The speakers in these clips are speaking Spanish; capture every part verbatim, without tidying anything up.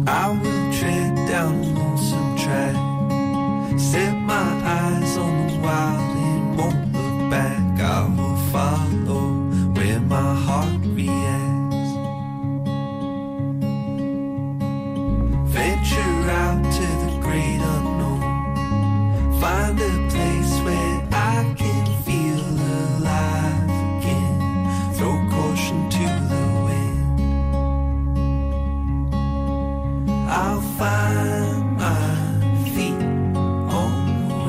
I will tread down the lonesome track, set my eyes on the wild and won't look back. I will follow where my heart reacts. Venture out to the great unknown, find a place where I can feel alive again. Throw caution to the wind. I'll find my feet on the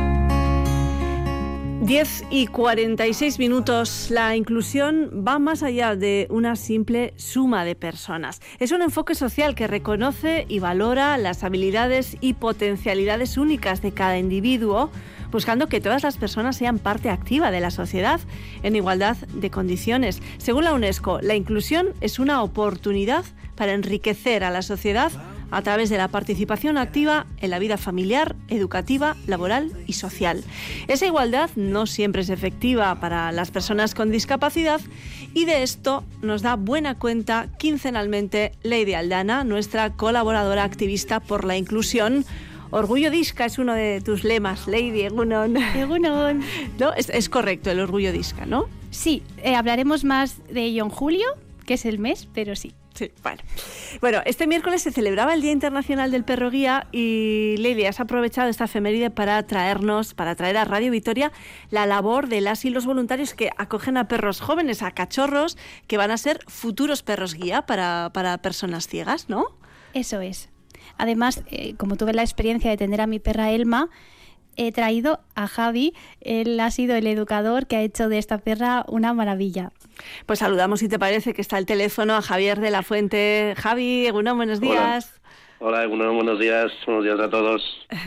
way. diez y cuarenta y seis minutos. La inclusión va más allá de una simple suma de personas. Es un enfoque social que reconoce y valora las habilidades y potencialidades únicas de cada individuo, buscando que todas las personas sean parte activa de la sociedad en igualdad de condiciones. Según la UNESCO, la inclusión es una oportunidad para enriquecer a la sociedad a través de la participación activa en la vida familiar, educativa, laboral y social. Esa igualdad no siempre es efectiva para las personas con discapacidad y de esto nos da buena cuenta quincenalmente Lady Aldana, nuestra colaboradora activista por la inclusión. Orgullo Disca es uno de tus lemas, Lady. Egunon. Egunon. ¿No? Es, es correcto, el Orgullo Disca, ¿no? Sí, eh, hablaremos más de ello en julio, que es el mes, pero sí. Sí, bueno. Bueno, este miércoles se celebraba el Día Internacional del Perro Guía y, Lady, has aprovechado esta efeméride para traernos, para traer a Radio Vitoria la labor de las y los voluntarios que acogen a perros jóvenes, a cachorros, que van a ser futuros perros guía para, para personas ciegas, ¿no? Eso es. Además, eh, como tuve la experiencia de tener a mi perra Elma, he traído a Javi. Él ha sido el educador que ha hecho de esta perra una maravilla. Pues saludamos, si te parece, que está el teléfono, a Javier de la Fuente. Javi, Egunon, buenos días. Hola, Hola Egunon, buenos días. Buenos días a todos.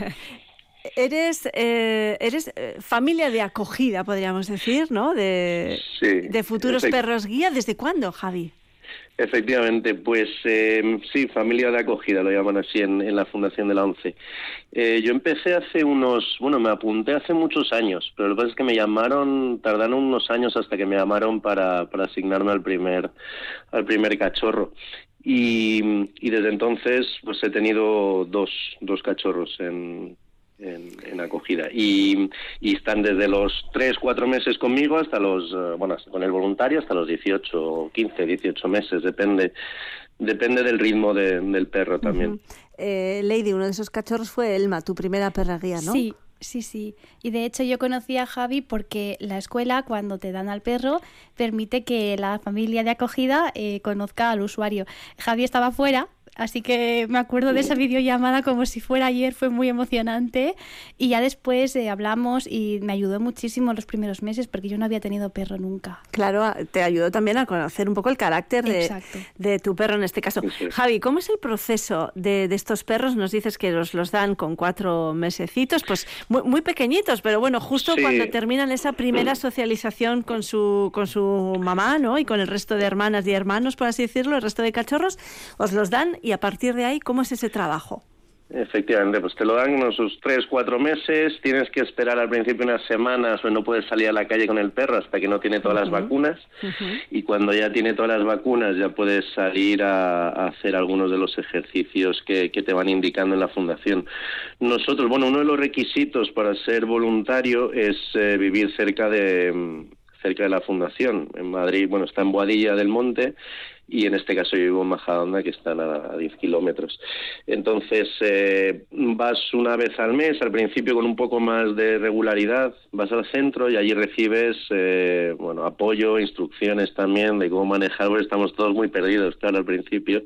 Eres, eh, eres eh, familia de acogida, podríamos decir, ¿no? De, sí, de futuros efect- perros guía. ¿Desde cuándo, Javi? Efectivamente, pues eh, sí, familia de acogida, lo llaman así en, en la Fundación de la ONCE. Eh, yo empecé hace unos, bueno, me apunté hace muchos años, pero lo que pasa es que me llamaron, tardaron unos años hasta que me llamaron para, para asignarme al primer, al primer cachorro. Y, y desde entonces pues he tenido dos, dos cachorros en... En, en acogida y, y están desde los tres, cuatro meses conmigo hasta los, uh, bueno, con el voluntario hasta los dieciocho, quince, dieciocho meses, depende depende del ritmo de, del perro también. Uh-huh. eh, Lady, uno de esos cachorros fue Elma, tu primera perra guía, ¿no? Sí, sí, sí. Y de hecho yo conocí a Javi porque la escuela, cuando te dan al perro, permite que la familia de acogida eh, conozca al usuario. Javi estaba fuera, así que me acuerdo de esa videollamada como si fuera ayer, fue muy emocionante. Y ya después eh, hablamos y me ayudó muchísimo los primeros meses porque yo no había tenido perro nunca. Claro, te ayudó también a conocer un poco el carácter de, de tu perro en este caso. Sí. Javi, ¿cómo es el proceso de, de estos perros? Nos dices que los, los dan con cuatro mesecitos, pues muy, muy pequeñitos, pero bueno, justo sí. Cuando terminan esa primera socialización con su, con su mamá, ¿no? Y con el resto de hermanas y hermanos, por así decirlo, el resto de cachorros, os los dan. Y a partir de ahí, ¿cómo es ese trabajo? Efectivamente, pues te lo dan unos tres, cuatro meses, tienes que esperar al principio unas semanas o no puedes salir a la calle con el perro hasta que no tiene todas uh-huh. las vacunas uh-huh. y cuando ya tiene todas las vacunas ya puedes salir a, a hacer algunos de los ejercicios que, que te van indicando en la fundación. Nosotros, bueno, uno de los requisitos para ser voluntario es eh, vivir cerca de... cerca de la fundación. En Madrid, bueno, está en Boadilla del Monte y en este caso yo vivo en Majadahonda, que están a, a diez kilómetros. Entonces, eh, vas una vez al mes, al principio con un poco más de regularidad, vas al centro y allí recibes, eh, bueno, apoyo, instrucciones también de cómo manejar, porque estamos todos muy perdidos, claro, al principio,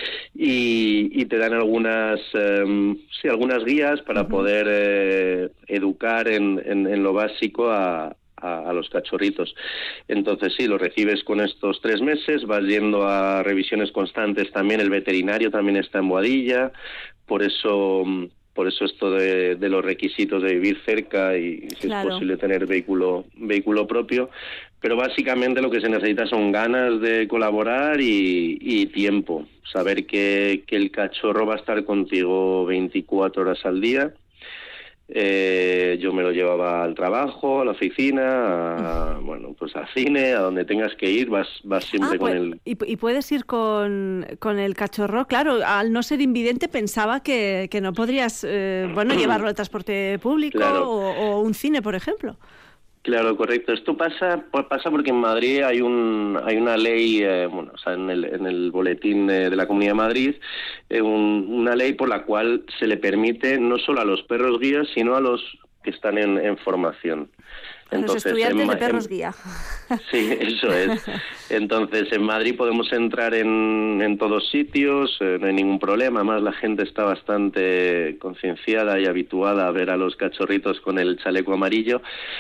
y, y te dan algunas, eh, sí, algunas guías para uh-huh. poder eh, educar en, en, en lo básico a A, a los cachorritos. Entonces sí, lo recibes con estos tres meses, vas yendo a revisiones constantes también, el veterinario también está en Boadilla, por eso por eso esto de, de los requisitos de vivir cerca y si claro. es posible tener vehículo vehículo propio, pero básicamente lo que se necesita son ganas de colaborar y, y tiempo, saber que, que el cachorro va a estar contigo veinticuatro horas al día. Eh, yo me lo llevaba al trabajo, a la oficina, a, bueno, pues al cine, a donde tengas que ir, vas, vas siempre ah, con pues, el... Y, y puedes ir con, con el cachorro, claro, al no ser invidente pensaba que, que no podrías, eh, bueno, llevarlo al transporte público Claro. o, o un cine, por ejemplo. Claro, correcto. Esto pasa pasa porque en Madrid hay un hay una ley, eh, bueno, o sea, en el, en el boletín de, de la Comunidad de Madrid, eh, un, una ley por la cual se le permite no solo a los perros guías, sino a los que están en, en formación. A los estudiantes en, de perros guía. Sí, eso es. Entonces, en Madrid podemos entrar en, en todos sitios, eh, no hay ningún problema. Además, la gente está bastante concienciada y habituada a ver a los cachorritos con el chaleco amarillo.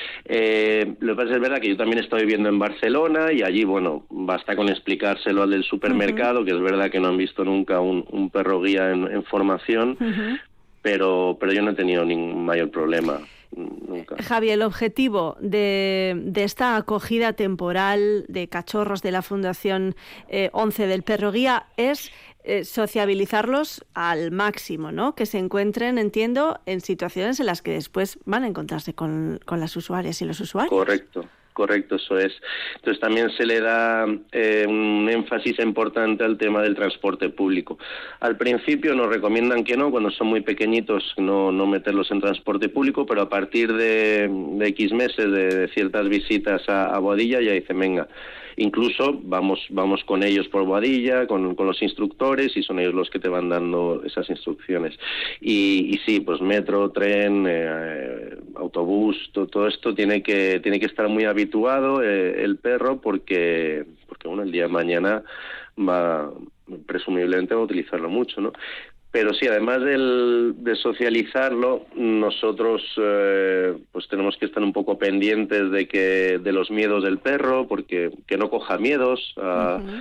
Eh, lo que pasa es verdad que yo también estoy viviendo en Barcelona y allí, bueno, basta con explicárselo al del supermercado, uh-huh. que es verdad que no han visto nunca un, un perro guía en, en formación, uh-huh. pero, pero yo no he tenido ningún mayor problema. Nunca. Javi, el objetivo de, de esta acogida temporal de cachorros de la Fundación eh, once del Perro Guía es eh, sociabilizarlos al máximo, ¿no? Que se encuentren, entiendo, en situaciones en las que después van a encontrarse con, con las usuarias y los usuarios. Correcto. Correcto, eso es. Entonces también se le da eh, un énfasis importante al tema del transporte público. Al principio nos recomiendan que no, cuando son muy pequeñitos, no, no meterlos en transporte público, pero a partir de, de X meses de, de ciertas visitas a, a Boadilla ya dicen, venga, incluso vamos vamos con ellos por Boadilla, con, con los instructores, y son ellos los que te van dando esas instrucciones. Y, y sí, pues metro, tren, eh, autobús, todo, todo esto tiene que tiene que estar muy habituado eh, el perro, porque porque bueno, el día de mañana va presumiblemente va a utilizarlo mucho, ¿no? Pero sí, además del, de socializarlo, nosotros eh, pues tenemos que estar un poco pendientes de que de los miedos del perro, porque que no coja miedos a, uh-huh.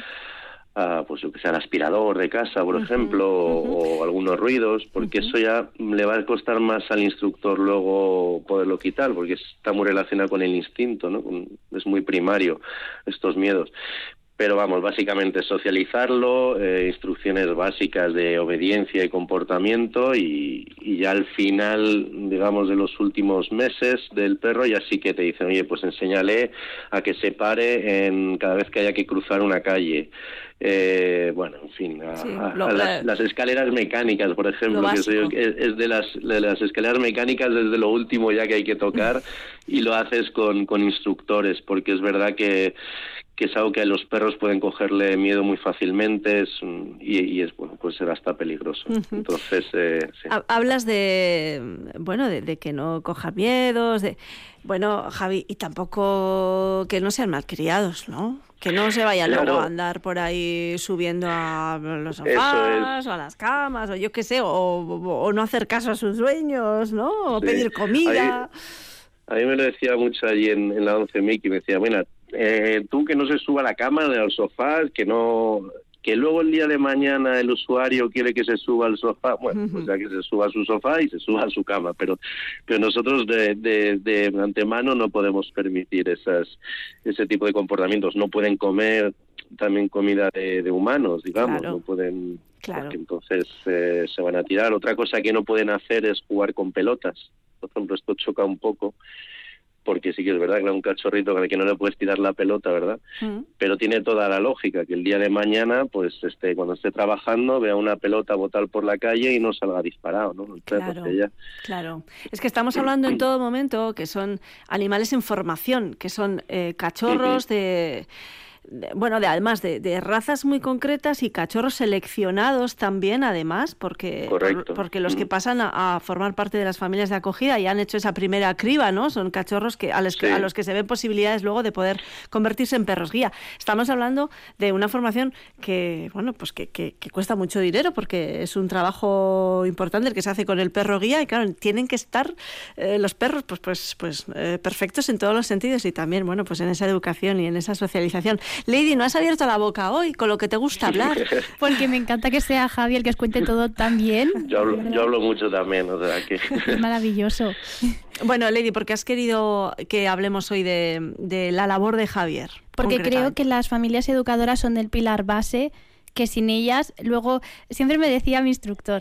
a pues yo que sea al aspirador de casa, por uh-huh. ejemplo, uh-huh. o algunos ruidos, porque uh-huh. eso ya le va a costar más al instructor luego poderlo quitar, porque está muy relacionado con el instinto, ¿no? Es muy primario estos miedos. Pero vamos, básicamente socializarlo, eh, instrucciones básicas de obediencia y comportamiento, y, y ya al final, digamos, de los últimos meses del perro, ya sí que te dicen, oye, pues enséñale a que se pare en cada vez que haya que cruzar una calle. Eh, bueno, en fin, a, sí, lo, a las, las escaleras mecánicas, por ejemplo, que soy, es, es de las de las escaleras mecánicas desde lo último ya que hay que tocar, y lo haces con, con instructores, porque es verdad que que es algo que a los perros pueden cogerle miedo muy fácilmente, es, y, y es bueno, pues será hasta peligroso. Uh-huh. Entonces, eh, sí. Hablas de bueno de, de que no coja miedos, de bueno, Javi, y tampoco que no sean malcriados, ¿no? Que no se vayan claro. luego a andar por ahí subiendo a los sofás es. o a las camas, o yo qué sé, o, o, o no hacer caso a sus dueños, ¿no? O sí. pedir comida. A mí, a mí me lo decía mucho allí en, en la once Miki, me decía, bueno, eh, tú que no se suba a la cama ni al sofá, que no... que luego el día de mañana el usuario quiere que se suba al sofá, bueno, pues ya que se suba a su sofá y se suba a su cama, pero pero nosotros de, de, de antemano no podemos permitir esas ese tipo de comportamientos. No pueden comer también comida de, de humanos, digamos, claro. no pueden, claro. porque entonces eh, se van a tirar. Otra cosa que no pueden hacer es jugar con pelotas. Por ejemplo, esto choca un poco, porque sí que es verdad que a un cachorrito al que no le puedes tirar la pelota, ¿verdad? Mm. Pero tiene toda la lógica, que el día de mañana, pues este, cuando esté trabajando, vea una pelota botar por la calle y no salga disparado, ¿no? Claro, ya... claro. Es que estamos hablando en todo momento que son animales en formación, que son eh, cachorros uh-huh. de... De, bueno, de, además de, de razas muy concretas y cachorros seleccionados también, además, porque, por, porque los que pasan a, a formar parte de las familias de acogida y han hecho esa primera criba, ¿no? Son cachorros que a, los que, sí. a los que se ven posibilidades luego de poder convertirse en perros guía. Estamos hablando de una formación que, bueno, pues que, que, que cuesta mucho dinero, porque es un trabajo importante el que se hace con el perro guía, y claro, tienen que estar eh, los perros pues, pues, pues eh, perfectos en todos los sentidos, y también, bueno, pues en esa educación y en esa socialización. Lady, no has abierto la boca hoy con lo que te gusta hablar. Porque me encanta que sea Javi el que os cuente todo tan bien. Yo hablo, yo hablo mucho también, o sea que... Es maravilloso. Bueno, Lady, ¿por qué has querido que hablemos hoy de, de la labor de Javier? Porque creo que las familias educadoras son el pilar base, que sin ellas, luego, siempre me decía mi instructor,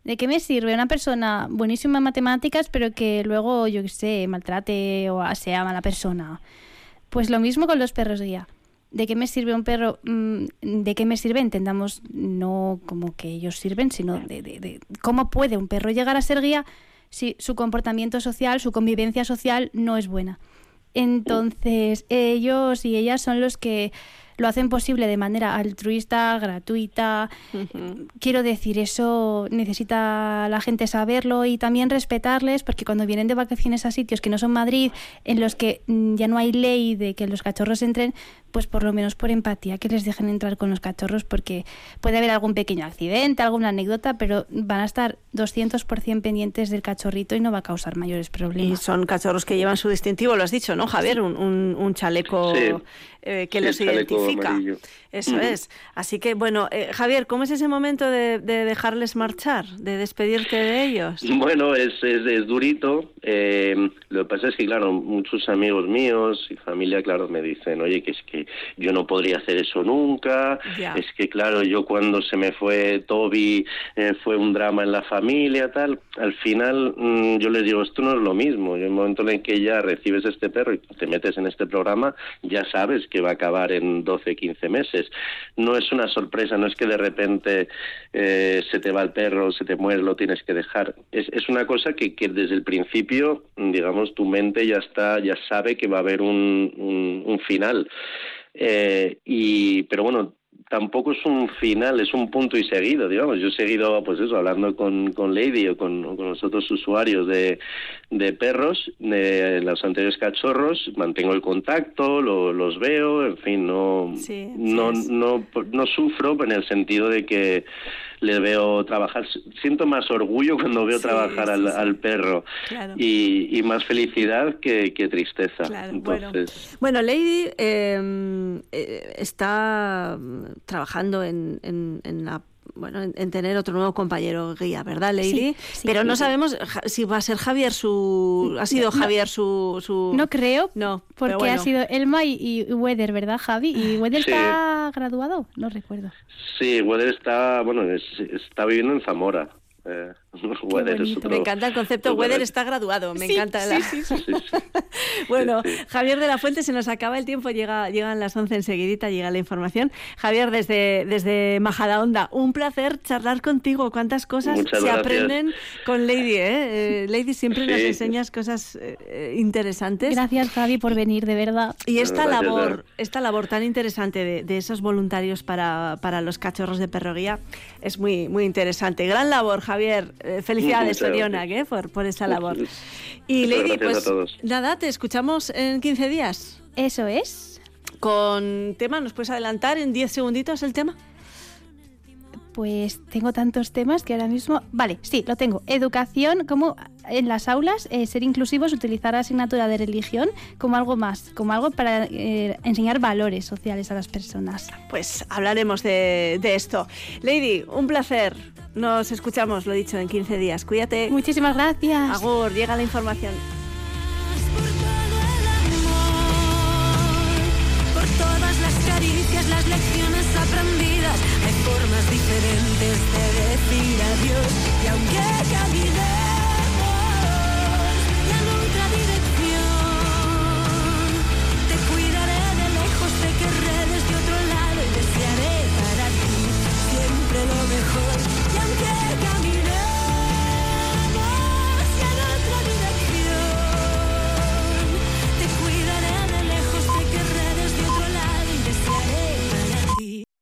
¿De qué me sirve una persona buenísima en matemáticas, pero que luego, yo qué sé, maltrate o sea mala persona? Pues lo mismo con los perros guía. ¿De qué me sirve un perro? ¿De qué me sirve? Entendamos, no como que ellos sirven, sino de, de, de cómo puede un perro llegar a ser guía si su comportamiento social, su convivencia social no es buena. Entonces, ellos y ellas son los que lo hacen posible de manera altruista, gratuita. Uh-huh. Quiero decir, eso necesita la gente saberlo y también respetarles, porque cuando vienen de vacaciones a sitios que no son Madrid, en los que ya no hay ley de que los cachorros entren, pues por lo menos por empatía que les dejen entrar con los cachorros, porque puede haber algún pequeño accidente, alguna anécdota, pero van a estar doscientos por ciento pendientes del cachorrito y no va a causar mayores problemas. Y son cachorros que llevan su distintivo, lo has dicho, ¿no, Javier? Un, un, un chaleco sí. eh, que sí, los identifica. Amarillo. Eso uh-huh. es. Así que, bueno, eh, Javier, ¿cómo es ese momento de, de dejarles marchar, de despedirte de ellos? Bueno, es, es, es durito. Eh, lo que pasa es que, claro, muchos amigos míos y familia, claro, me dicen, oye, que es que yo no podría hacer eso nunca. Ya. Es que, claro, yo cuando se me fue Toby eh, fue un drama en la familia, tal. Al final, mmm, yo les digo, esto no es lo mismo. En el momento en que ya recibes este perro y te metes en este programa, ya sabes que va a acabar en doce, quince meses. No es una sorpresa, no es que de repente eh, se te va el perro, se te muere, lo tienes que dejar. Es, es una cosa que, que desde el principio, digamos, tu mente ya está, ya sabe que va a haber un, un, un final. Eh, y, pero bueno, tampoco es un final, es un punto y seguido, digamos. Yo he seguido, pues eso, hablando con, con Lady o con, con los otros usuarios de, de perros, de los anteriores cachorros, mantengo el contacto, lo, los veo, en fin, no, sí, no, sí no, no, no sufro en el sentido de que le veo trabajar. Siento más orgullo cuando veo sí, trabajar sí, al, sí. al perro, claro. y, y más felicidad que, que tristeza. Claro, Entonces... bueno. bueno, Lady eh, eh, está trabajando en, en, en la bueno, en, en tener otro nuevo compañero guía, ¿verdad, Lady? Sí, sí, pero sí, no sí. sabemos si va a ser Javier su... ¿Ha sido Javier su...? su... No creo, no, porque bueno. ha sido Elma y, y Weather, ¿verdad, Javi? ¿Y Weather sí. está graduado? No recuerdo. Sí, Weather está, bueno, es, está viviendo en Zamora. Eh, Weather es otro, me encanta el concepto Weather está graduado, me sí, encanta la... sí, sí, sí. Sí, sí. Bueno, sí, sí. Javier de la Fuente, se nos acaba el tiempo, llega, llegan las once enseguidita, llega la información. Javier, desde, desde Majadahonda, un placer charlar contigo. Cuántas cosas Muchas se gracias. aprenden con Lady, ¿eh? eh Lady siempre sí. nos enseñas cosas eh, interesantes. Gracias, Javi, por venir, de verdad. Y esta gracias, labor, Vera. esta labor tan interesante de, de esos voluntarios para, para los cachorros de perro guía es muy, muy interesante. Gran labor, Javier. Eh, felicidades, Soriona, ¿eh? por, por esa labor. Y Muchas Lady, pues a todos. nada, te escuchamos en quince días. Eso es. Con tema, ¿nos puedes adelantar en diez segunditos el tema? Pues tengo tantos temas que ahora mismo... Vale, sí, lo tengo. Educación, como en las aulas, eh, ser inclusivos, utilizar la asignatura de religión como algo más, como algo para eh, enseñar valores sociales a las personas. Pues hablaremos de, de esto. Lady, un placer. Nos escuchamos, lo dicho, en quince días. Cuídate. Muchísimas gracias. Agur, llega la información. Por todas las caricias, las lecciones